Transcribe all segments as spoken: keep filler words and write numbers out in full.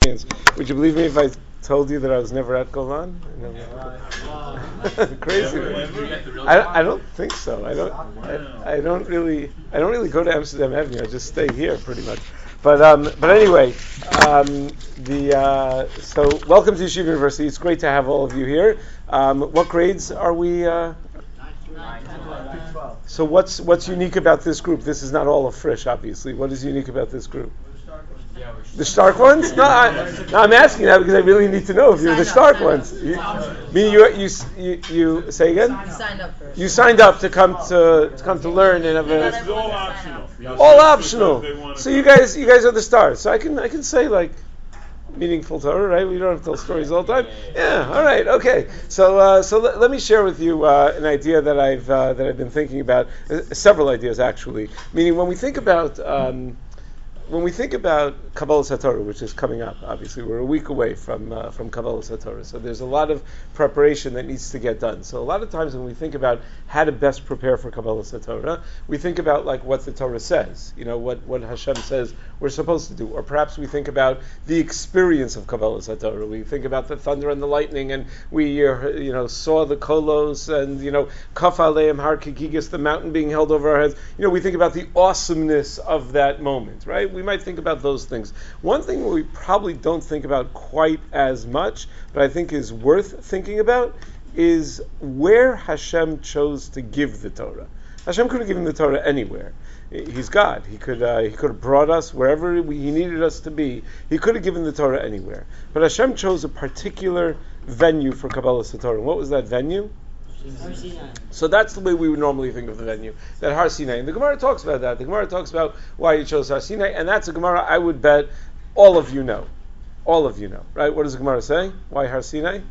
audience. Would you believe me if I told you that I was never at Golan? Never. Crazy. I, I don't think so. I don't. I, I don't really. I don't really go to Amsterdam Avenue. I just stay here pretty much. But um, but anyway, um, the uh, so welcome to Yeshiva University. It's great to have all of you here. Um, what grades are we? Uh, so what's what's unique about this group? This is not all of Frisch, obviously. What is unique about this group? The Stark ones? No, I, no, I'm asking that because I really need to know if you're the Stark ones. You, meaning you, you, you, you say again? You signed up first. You signed up to come to, to come to learn and have a. It's all optional. All optional. So you guys, you guys are the stars. So I can, I can say like meaningful Torah, right? We don't have to tell stories all the time. Yeah. All right. Okay. So, uh, so let, let me share with you uh, an idea that I've uh, that I've been thinking about. Uh, several ideas actually. Meaning when we think about. Um, When we think about Kabbalas HaTorah, which is coming up, obviously we're a week away from uh, from Kabbalas HaTorah, so there's a lot of preparation that needs to get done. So a lot of times when we think about how to best prepare for Kabbalas HaTorah, we think about like what the Torah says, you know, what, what Hashem says we're supposed to do, or perhaps we think about the experience of Kabbalas HaTorah. We think about the thunder and the lightning, and we uh, you know saw the kolos, and you know Kaf Aleim Har Kigigas, the mountain being held over our heads. You know, we think about the awesomeness of that moment, right? We We might think about those things. One thing we probably don't think about quite as much, but I think is worth thinking about, is where Hashem chose to give the Torah. Hashem could have given the Torah anywhere. He's God. He could uh, he could have brought us wherever we, He needed us to be. He could have given the Torah anywhere. But Hashem chose a particular venue for Kabbalas HaTorah. What was that venue? Har Sinai. So that's the way we would normally think of the venue, that Har Sinai. And the Gemara talks about that. The Gemara talks about why he chose Har Sinai, and that's a Gemara I would bet all of you know. All of you know, right? What does the Gemara say? Why Har Sinai?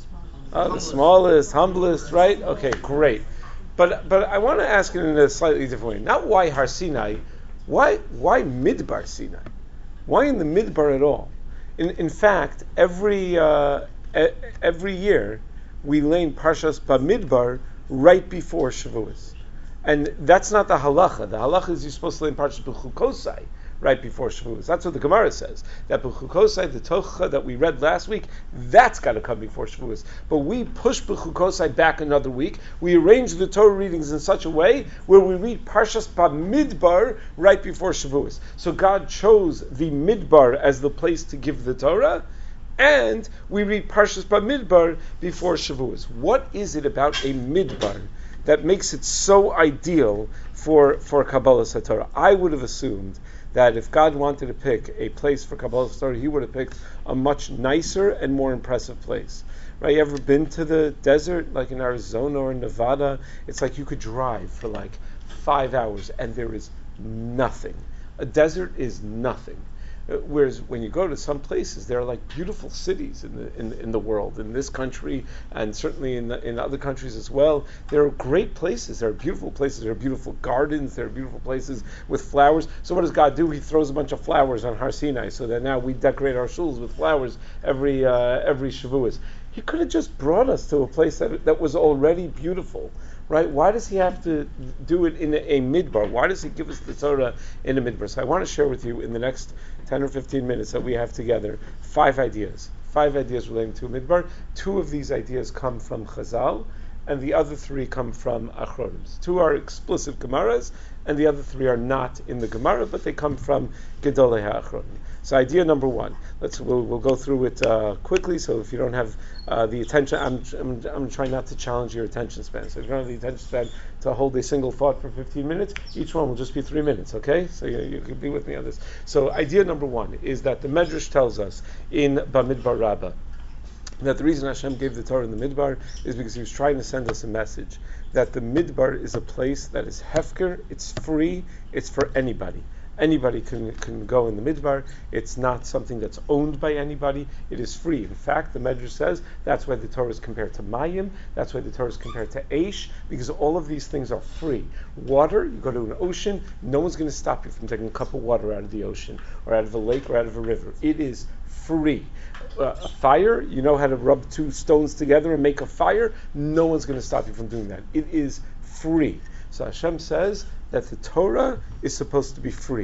Oh, the smallest, humblest, right? Okay, great. But but I want to ask it in a slightly different way. Not why Har Sinai, why why Midbar Sinai? Why in the Midbar at all? In in fact, every uh, e- every year, we learn Parshas Bamidbar right before Shavuos. And that's not the halacha. The halacha is you're supposed to learn Parshas B'chukosai right before Shavuos. That's what the Gemara says. That B'chukosai, the Tocha that we read last week, that's got to come before Shavuos. But we push B'chukosai back another week. We arrange the Torah readings in such a way where we read Parshas Bamidbar right before Shavuos. So God chose the Midbar as the place to give the Torah, and we read Parshas Bamidbar before Shavuos. What is it about a Midbar that makes it so ideal for, for Kabbalas HaTorah? I would have assumed that if God wanted to pick a place for Kabbalas HaTorah, He would have picked a much nicer and more impressive place. Right? You ever been to the desert, like in Arizona or in Nevada? It's like you could drive for like five hours and there is nothing. A desert is nothing. Whereas when you go to some places, there are like beautiful cities in the in, in the world, in this country, and certainly in the, in other countries as well. There are great places. There are beautiful places. There are beautiful gardens. There are beautiful places with flowers. So what does God do? He throws a bunch of flowers on Har Sinai, so that now we decorate our shuls with flowers every uh, every Shavuos. He could have just brought us to a place that that was already beautiful. Right? Why does He have to do it in a, a midbar? Why does He give us the Torah in a midbar? So I want to share with you in the next ten or fifteen minutes that we have together five ideas. Five ideas relating to a midbar. Two of these ideas come from Chazal, and the other three come from Achronims. Two are explicit Gemaras, and the other three are not in the Gemara, but they come from Gedolei HaAchronim. So idea number one, let's we'll, we'll go through it uh, quickly. So if you don't have uh, the attention, I'm, I'm I'm trying not to challenge your attention span. So if you don't have the attention span to hold a single thought for fifteen minutes, each one will just be three minutes. Okay, so you, you can be with me on this. So idea number one is that the Medrash tells us in Bamidbar Rabbah that the reason Hashem gave the Torah in the Midbar is because He was trying to send us a message that the Midbar is a place that is hefker, it's free, it's for anybody. Anybody can can go in the Midbar. It's not something that's owned by anybody. It is free. In fact, the Medrash says that's why the Torah is compared to Mayim. That's why the Torah is compared to Eish, because all of these things are free. Water, you go to an ocean, no one's going to stop you from taking a cup of water out of the ocean, or out of a lake, or out of a river. It is free. Uh, a fire, you know how to rub two stones together and make a fire. No one's going to stop you from doing that. It is free. So Hashem says that the Torah is supposed to be free.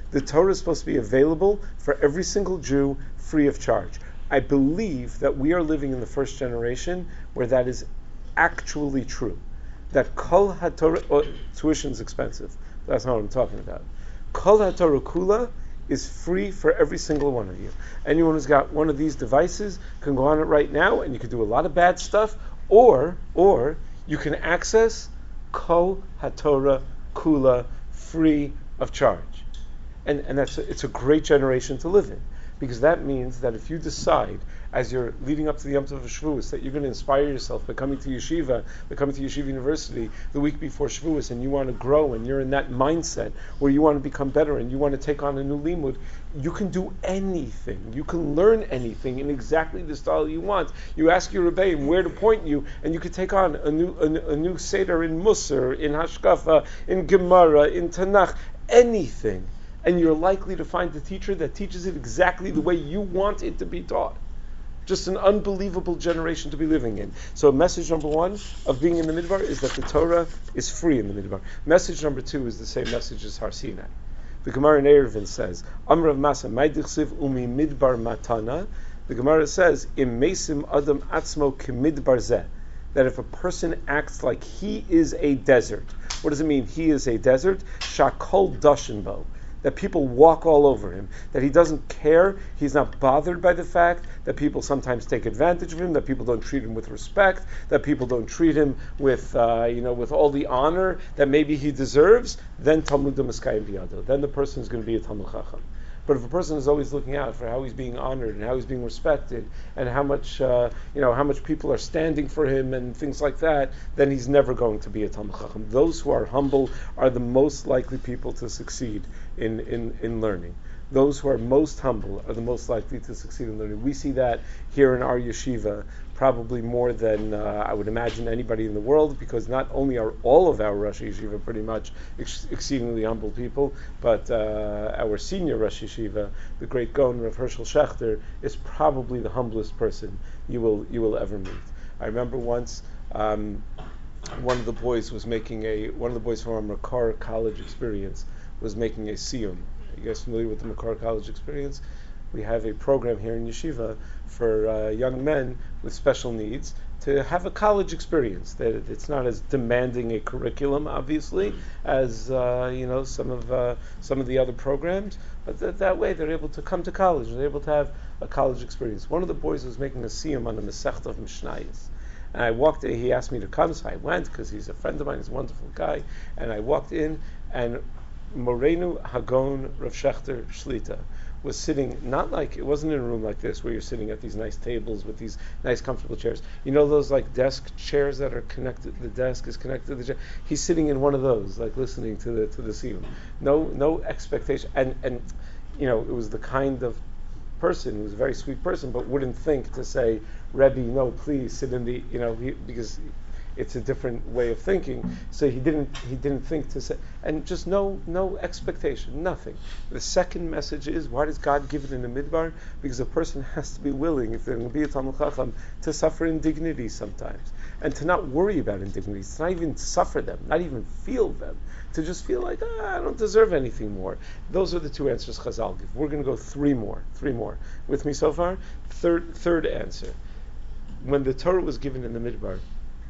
The Torah is supposed to be available for every single Jew free of charge. I believe that we are living in the first generation where that is actually true. That Kol HaTorah, oh, tuition is expensive. That's not what I'm talking about. Kol HaTorah Kula is free for every single one of you. Anyone who's got one of these devices can go on it right now, and you can do a lot of bad stuff, or or you can access Kol HaTorah Kula free of charge. And and that's a, it's a great generation to live in, because that means that if you decide, as you're leading up to the Yom Tov of Shavuos, that you're going to inspire yourself by coming to yeshiva, by coming to Yeshiva University the week before Shavuos, and you want to grow, and you're in that mindset where you want to become better, and you want to take on a new limud, you can do anything. You can learn anything in exactly the style you want. You ask your Rebbeim where to point you, and you can take on a new a, a new Seder in Musar, in Hashkafa, in Gemara, in Tanakh, anything. And you're likely to find the teacher that teaches it exactly the way you want it to be taught. Just an unbelievable generation to be living in. So message number one of being in the Midbar is that the Torah is free in the Midbar. Message number two is the same message as Har Sinai. The Gemara in Eruvin says, Amrav Masa Maidichsiv Umi Midbar Matana. The Gemara says, Im Mesim Adam Atzmo Kimidbar Zeh. That if a person acts like he is a desert, what does it mean? He is a desert. Shakol Dashinbo. That people walk all over him, that he doesn't care, he's not bothered by the fact that people sometimes take advantage of him, that people don't treat him with respect, that people don't treat him with, uh, you know, with all the honor that maybe he deserves, then Talmud Damaskayim Biyado. Then the person is going to be a Talmud Chacham. But if a person is always looking out for how he's being honored and how he's being respected and how much uh, you know how much people are standing for him and things like that, then he's never going to be a Talmud Chacham. Those who are humble are the most likely people to succeed in, in, in learning. Those who are most humble are the most likely to succeed in learning. We see that here in our yeshiva probably more than uh, I would imagine anybody in the world, because not only are all of our Rosh Yeshiva pretty much ex- exceedingly humble people, but uh, our senior Rosh Yeshiva, the great Gaon Rav Hershel Schachter, is probably the humblest person you will you will ever meet. I remember once um, one of the boys was making a one of the boys from our Makar College experience was making a siyum. You guys familiar with the Makar College experience? We have a program here in Yeshiva for uh, young men with special needs to have a college experience. That it's not as demanding a curriculum, obviously, as uh, you know some of uh, some of the other programs, but th- that way they're able to come to college. They're able to have a college experience. One of the boys was making a siyum on the Masechta of Mishnayos. And I walked in, he asked me to come, so I went, because he's a friend of mine, he's a wonderful guy. And I walked in, and Morenu Hagon Rav Schachter Shlita was sitting, not like, it wasn't in a room like this where you're sitting at these nice tables with these nice comfortable chairs. You know those like desk chairs that are connected, the desk is connected to the chair? He's sitting in one of those, like listening to the to the siyum. No no expectation. And, and you know, it was the kind of person, he was a very sweet person, but wouldn't think to say, Rebbe, no, please sit in the, you know, he, because it's a different way of thinking. So he didn't he didn't think to say, and just no no expectation, nothing. The second message is, why does God give it in the midbar? Because a person has to be willing, if they're going to be a Talmud Chacham, to suffer indignities sometimes, and to not worry about indignities, to not even suffer them, not even feel them, to just feel like, ah, I don't deserve anything more. Those are the two answers Chazal give. We're going to go three more, three more. With me so far? Third third answer. When the Torah was given in the midbar,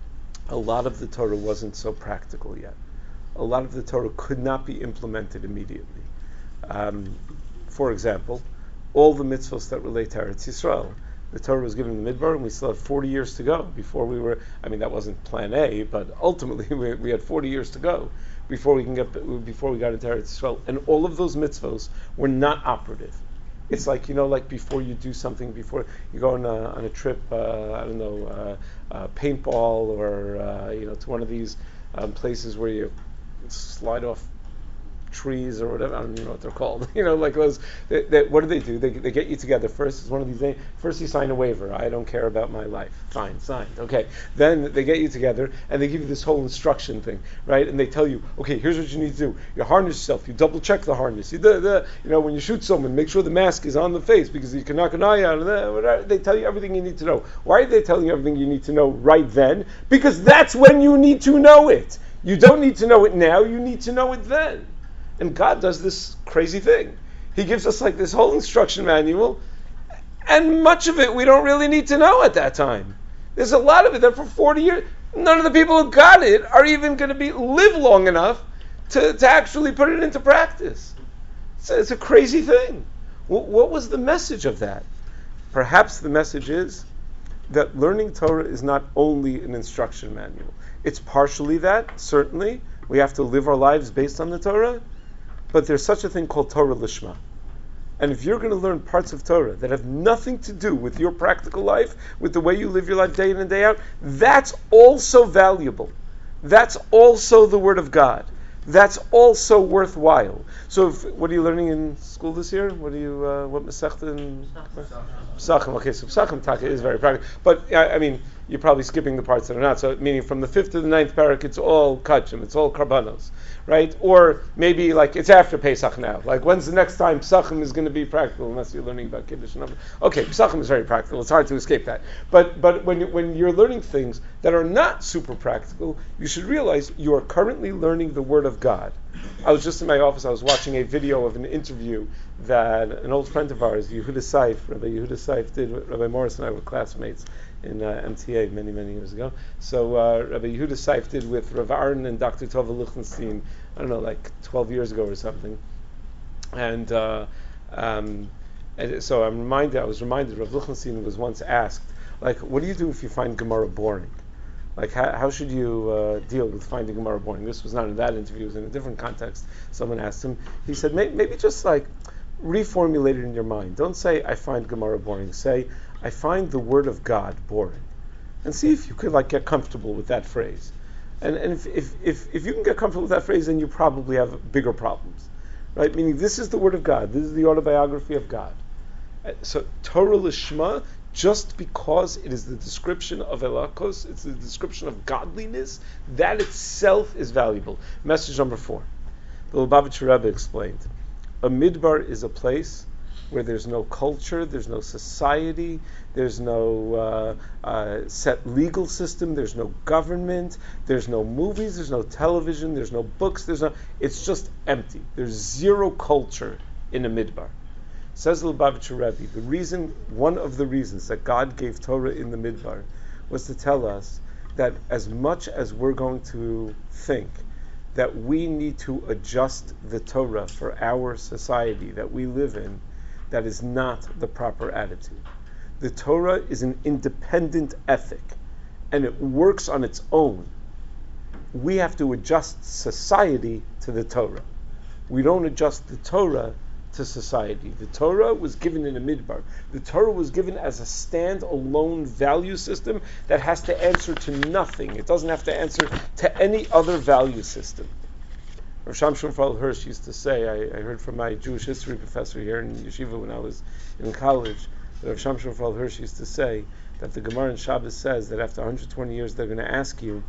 a lot of the Torah wasn't so practical yet. A lot of the Torah could not be implemented immediately. Um, for example, all the mitzvahs that relate to Eretz Yisrael, the Torah was given in the Midbar, and we still had forty years to go before we were, I mean, that wasn't plan A, but ultimately we, we had forty years to go before we can get, before we got into Eretz Yisrael. And all of those mitzvahs were not operative. It's like, you know, like before you do something, before you go on a, on a trip, uh, I don't know, uh, uh, paintball, or, uh, you know, to one of these um, places where you slide off trees or whatever, I don't even know what they're called, you know, like those, they, they, what do they do? They, they get you together first, it's one of these things, first you sign a waiver, I don't care about my life, fine, signed, okay. Then they get you together, and they give you this whole instruction thing, right, and they tell you, okay, here's what you need to do, you harness yourself, you double check the harness, you, the, the, you know, when you shoot someone, make sure the mask is on the face, because you can knock an eye out, and whatever. They tell you everything you need to know. Why are they telling you everything you need to know right then? Because that's when you need to know it. You don't need to know it now, you need to know it then. And God does this crazy thing. He gives us like this whole instruction manual, and much of it we don't really need to know at that time. There's a lot of it that for forty years, none of the people who got it are even going to be live long enough to, to actually put it into practice. It's a, it's a crazy thing. What, what was the message of that? Perhaps the message is that learning Torah is not only an instruction manual. It's partially that, certainly. We have to live our lives based on the Torah, but there's such a thing called Torah Lishma. And if you're going to learn parts of Torah that have nothing to do with your practical life, with the way you live your life day in and day out, that's also valuable. That's also the Word of God. That's also worthwhile. So, if, what are you learning in school this year? What are you? Uh, what Masechta in Pesachim? Okay, so Pesachim Taka is very practical. But I, I mean, you're probably skipping the parts that are not. So, meaning from the fifth to the ninth parak, it's all kachim, it's all karbanos, right? Or maybe like it's after Pesach now. Like when's the next time Pesachim is going to be practical? Unless you're learning about Kiddush and other. Okay, Pesachim is very practical. It's hard to escape that. But but when you, when you're learning things that are not super practical, you should realize you are currently learning the Word of God. I was just in my office. I was watching a video of an interview that an old friend of ours, Yehuda Seif, Rabbi Yehuda Seif, did. Rabbi Morris and I were classmates in uh, M T A many, many years ago. So uh, Rabbi Yehuda Seif did with Rav Aaron and Doctor Tova Lichtenstein, I don't know, like twelve years ago or something. And, uh, um, and so I'm reminded, I was reminded, Rav Lichtenstein was once asked, like, what do you do if you find Gemara boring? Like, how, how should you uh, deal with finding Gemara boring? This was not in that interview, it was in a different context. Someone asked him, he said, maybe, maybe just like, reformulate it in your mind. Don't say, I find Gemara boring. Say, I find the Word of God boring. And see if you could like get comfortable with that phrase. And, and if, if, if, if you can get comfortable with that phrase, then you probably have bigger problems. Right? Meaning, this is the Word of God. This is the autobiography of God. So, Torah Lishma, just because it is the description of Elakos, it's the description of godliness, that itself is valuable. Message number four. The Lubavitcher Rebbe explained, a midbar is a place where there's no culture, there's no society, there's no uh, uh, set legal system, there's no government, there's no movies, there's no television, there's no books, there's no, it's just empty. There's zero culture in a midbar. Says the Lubavitcher Rebbe, the reason, one of the reasons that God gave Torah in the midbar was to tell us that as much as we're going to think that we need to adjust the Torah for our society that we live in, that is not the proper attitude. The Torah is an independent ethic, and it works on its own. We have to adjust society to the Torah. We don't adjust the Torah to society. The Torah was given in a midbar. The Torah was given as a stand-alone value system that has to answer to nothing. It doesn't have to answer to any other value system. Rav Shamshon Raphael Hirsch used to say, I, I heard from my Jewish history professor here in Yeshiva when I was in college, that Rav Shamshon Raphael Hirsch used to say that the Gemara in Shabbos says that after one hundred twenty years they're going to ask you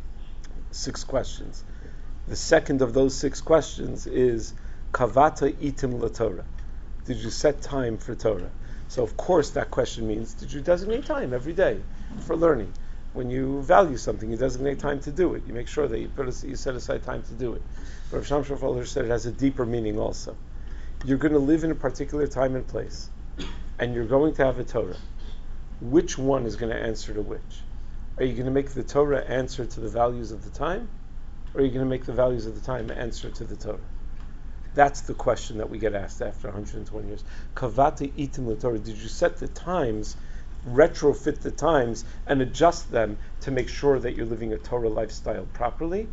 six questions. The second of those six questions is, Kavata itim laTorah. Did you set time for Torah? So of course that question means, did you designate time every day for learning? When you value something, you designate time to do it. You make sure that you put a, you set aside time to do it. But Rav Shamshon Raphael Hirsch said it has a deeper meaning also. You're going to live in a particular time and place, and you're going to have a Torah. Which one is going to answer to which? Are you going to make the Torah answer to the values of the time, or are you going to make the values of the time answer to the Torah? That's the question that we get asked after one hundred twenty years. Kavata itim laTorah. Did you set the times, retrofit the times, and adjust them to make sure that you're living a Torah lifestyle properly?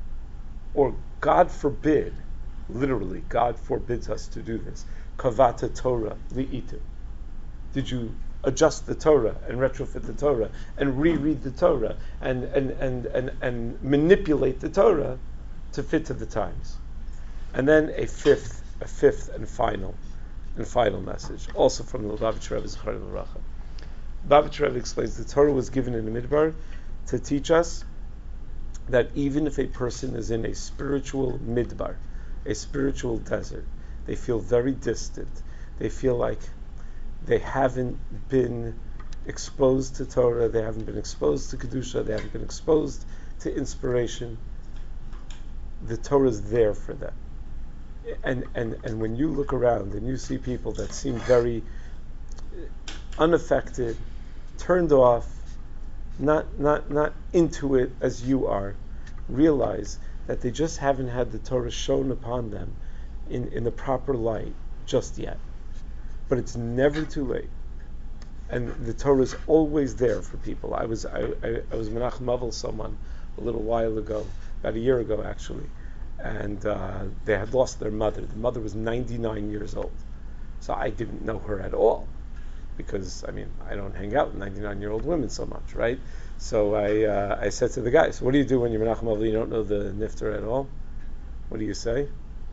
Or, God forbid, literally, God forbids us to do this. Kavata Torah li'itim. Did you adjust the Torah and retrofit the Torah and reread the Torah and, and, and, and, and manipulate the Torah to fit to the times? And then a fifth, a fifth and final, and final message, also from the Lubavitcher Rebbe Zechariah L'Bracha. Lubavitcher Rebbe explains the Torah was given in the midbar to teach us that even if a person is in a spiritual midbar, a spiritual desert, they feel very distant. They feel like they haven't been exposed to Torah, they haven't been exposed to Kedusha, they haven't been exposed to inspiration. The Torah is there for them. and, and, and when you look around and you see people that seem very unaffected, turned off, not not not into it as you are, realize that they just haven't had the Torah shown upon them in, in the proper light just yet. But it's never too late. And the Torah is always there for people. I was I, I, I was Menachem Avel someone a little while ago, about a year ago actually, and uh, they had lost their mother. The mother was ninety-nine years old. So I didn't know her at all, because, I mean, I don't hang out with ninety-nine-year-old women so much, right? So I uh, I said to the guy, so what do you do when you're Menachem Avel, you don't know the nifter at all? What do you say?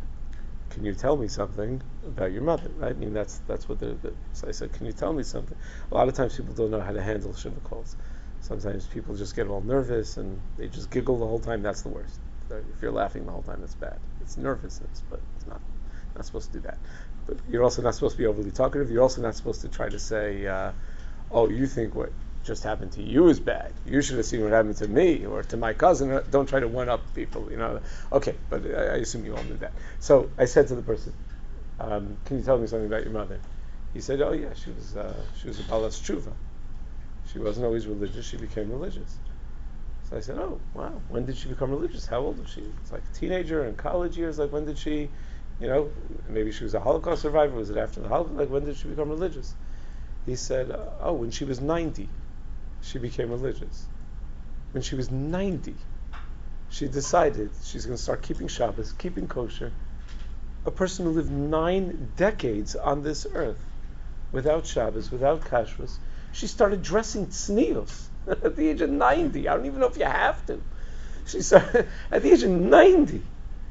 Can you tell me something about your mother, right? I mean, that's that's what the, the so I said, can you tell me something? A lot of times people don't know how to handle shiva calls. Sometimes people just get all nervous and they just giggle the whole time. That's the worst. If you're laughing the whole time, that's bad. It's nervousness, but it's not not supposed to do that. But you're also not supposed to be overly talkative. You're also not supposed to try to say, uh, oh, you think what just happened to you is bad. You should have seen what happened to me or to my cousin. Don't try to one-up people, you know. Okay, but I, I assume you all knew that. So I said to the person, um, can you tell me something about your mother? He said, oh yeah, she was uh, she was a balas tshuva. She wasn't always religious. She became religious. So I said, oh, wow, when did she become religious? How old was she? It's like a teenager in college years. Like, when did she... You know, maybe she was a Holocaust survivor. Was it after the Holocaust? Like, when did she become religious? He said, uh, oh, when she was ninety, she became religious. When she was ninety, she decided she's going to start keeping Shabbos, keeping kosher. A person who lived nine decades on this earth without Shabbos, without kashrus, she started dressing tznius at the age of ninety. I don't even know if you have to. She started at the age of ninety.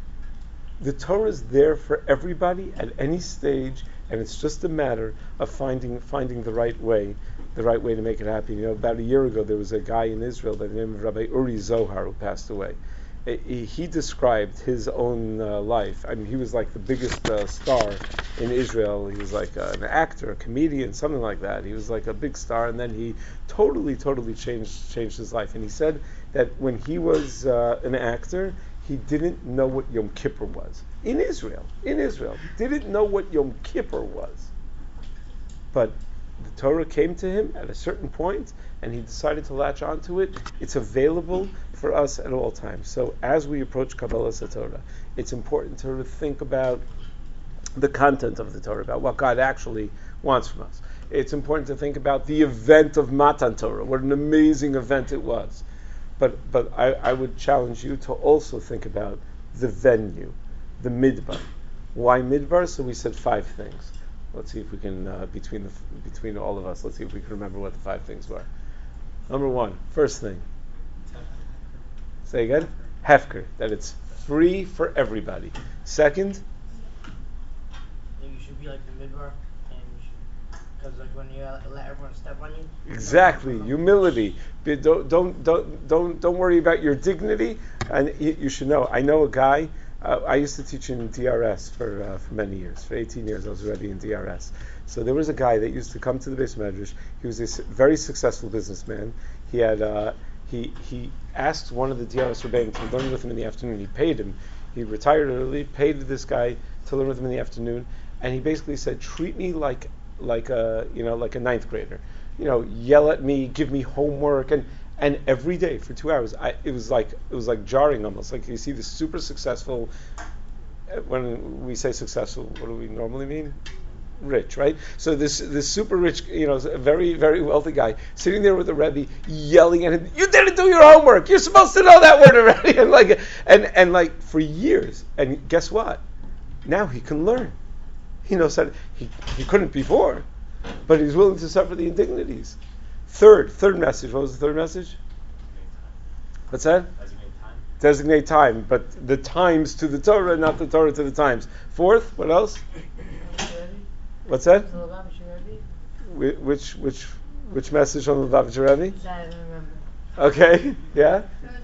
The Torah is there for everybody at any stage, and it's just a matter of finding finding the right way, the right way to make it happen. You know, about a year ago, there was a guy in Israel by the name of Rabbi Uri Zohar who passed away. He, he described his own uh, life. I mean, he was like the biggest uh, star in Israel. He was like uh, an actor, a comedian, something like that. He was like a big star, and then he totally, totally changed changed his life. And he said that when he was uh, an actor, he didn't know what Yom Kippur was. In Israel, in Israel, didn't know what Yom Kippur was. But the Torah came to him at a certain point, and he decided to latch onto it. It's available for us at all times. So as we approach Kabbalah Torah, it's important to think about the content of the Torah, about what God actually wants from us. It's important to think about the event of Matan Torah, what an amazing event it was. But but I, I would challenge you to also think about the venue, the midbar. Why midbar? So we said five things. Let's see if we can, uh, between the between all of us, let's see if we can remember what the five things were. Number one, first thing. Say again? Hefker, that it's free for everybody. Second? I think you should be like the midbar, and you should, because like when you uh, let everyone step on you. Exactly, humility. Be, don't, don't don't don't don't worry about your dignity, and you, you should know. I know a guy. Uh, I used to teach in D R S for uh, for many years. For eighteen years, I was already in D R S. So there was a guy that used to come to the Beis Medrash. He was a very successful businessman. He had uh, he he asked one of the D R S rebbeim to learn with him in the afternoon. He paid him. He retired early, paid this guy to learn with him in the afternoon, and he basically said, "Treat me like like a you know like a ninth grader. You know, yell at me, give me homework, and." And every day for two hours, I, it was like it was like jarring almost. Like you see this super successful. When we say successful, what do we normally mean? Rich, right? So this this super rich, you know, very very wealthy guy sitting there with the Rebbe, yelling at him, "You didn't do your homework. You're supposed to know that word already." And like and and like for years. And guess what? Now he can learn. He knows that he he couldn't before, but he's willing to suffer the indignities. Third, third message. What was the third message? What's that? Designate time. Designate time, but the times to the Torah, not the Torah to the times. Fourth, what else? What's that? Wh- Which which which message on the Lubavitcher Rebbe? I don't remember. Okay, yeah.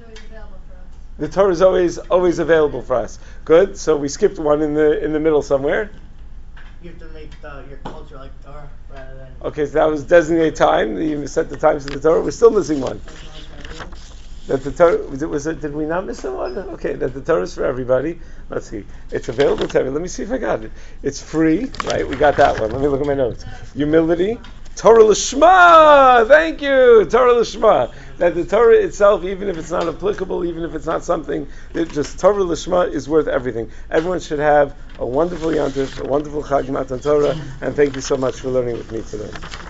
The Torah is always always available for us. Good. So we skipped one in the in the middle somewhere. You have to make the, your culture like Torah rather than. Okay, so that was designate time. You set the times of the Torah. We're still missing one. That the Torah was it, was it? Did we not miss someone? Okay, that the Torah is for everybody. Let's see. It's available to everyone. Let me see if I got it. It's free, right? We got that one. Let me look at my notes. Humility. Torah Lishma. Thank you. Torah Lishma. That the Torah itself, even if it's not applicable, even if it's not something, that just Torah Lishma is worth everything. Everyone should have a wonderful Yom Tov, a wonderful Chag Matan Torah, and thank you so much for learning with me today.